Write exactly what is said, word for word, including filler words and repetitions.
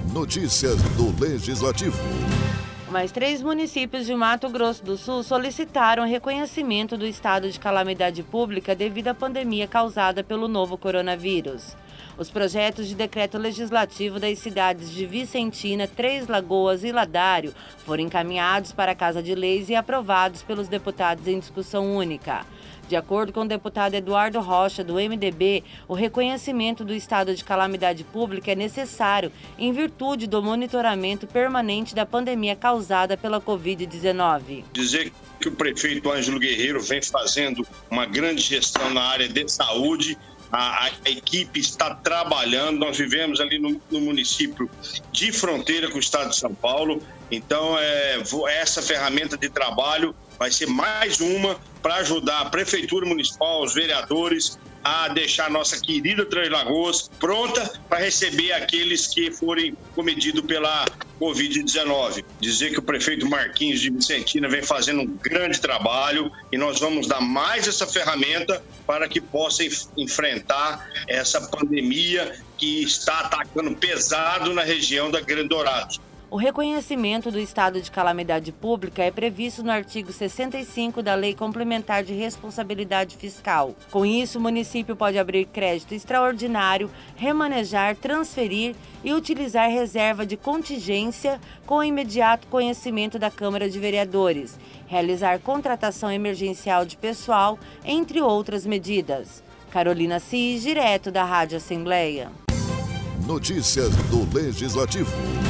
Notícias do Legislativo. Mais três municípios de Mato Grosso do Sul solicitaram reconhecimento do estado de calamidade pública devido à pandemia causada pelo novo coronavírus. Os projetos de decreto legislativo das cidades de Vicentina, Três Lagoas e Ladário foram encaminhados para a Casa de Leis e aprovados pelos deputados em discussão única. De acordo com o deputado Eduardo Rocha, do M D B, o reconhecimento do estado de calamidade pública é necessário em virtude do monitoramento permanente da pandemia causada pela covid dezenove. Dizer que o prefeito Ângelo Guerreiro vem fazendo uma grande gestão na área de saúde. A, a equipe está trabalhando, nós vivemos ali no, no município de fronteira com o estado de São Paulo, então é, essa ferramenta de trabalho vai ser mais uma para ajudar a Prefeitura Municipal, os vereadores, a deixar a nossa querida Três Lagoas pronta para receber aqueles que forem cometidos pela covid dezenove. Dizer que o prefeito Marquinhos de Vicentina vem fazendo um grande trabalho e nós vamos dar mais essa ferramenta para que possa enfrentar essa pandemia que está atacando pesado na região da Grande Dourados. O reconhecimento do estado de calamidade pública é previsto no artigo sessenta e cinco da Lei Complementar de Responsabilidade Fiscal. Com isso, o município pode abrir crédito extraordinário, remanejar, transferir e utilizar reserva de contingência com imediato conhecimento da Câmara de Vereadores, realizar contratação emergencial de pessoal, entre outras medidas. Carolina Cis, direto da Rádio Assembleia. Notícias do Legislativo.